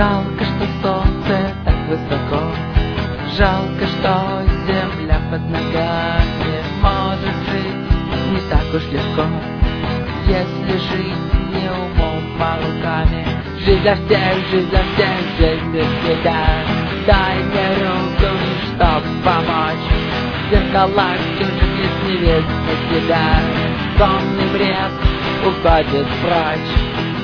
Жалко, что солнце так высоко, жалко, что земля под ногами. Может жить не так уж легко, если жить не умом, а руками. Жизнь для всех, жизнь для всех, жизнь без тебя. Дай мне руку, чтоб помочь. В зеркалах чужих лиц не видно тебя. Сонный бред уходит прочь.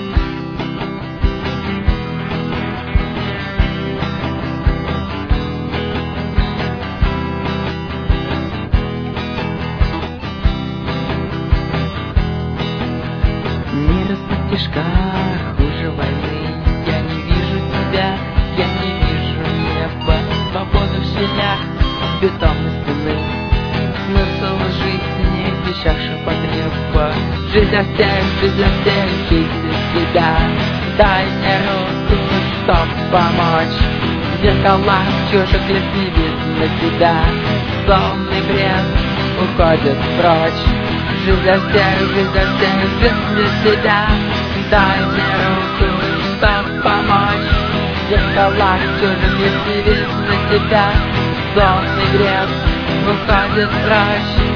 Мир из-под хуже войны. Я не вижу тебя, я не вижу неба. Свободу в щелях бетонной стены. Смысл жизни в вещах ширпотреба. Жизнь для всех, жизнь для всех, жизнь без тебя. Дай мне руку, чтоб помочь. В зеркалах чужих лиц не видно тебя. Сонный бред уходит прочь. Жизнь для всех, жизнь для всех, жизнь без тебя. Дай мне руку, чтоб помочь. В зеркалах чужих лиц не видно тебя. Сонный бред уходит прочь.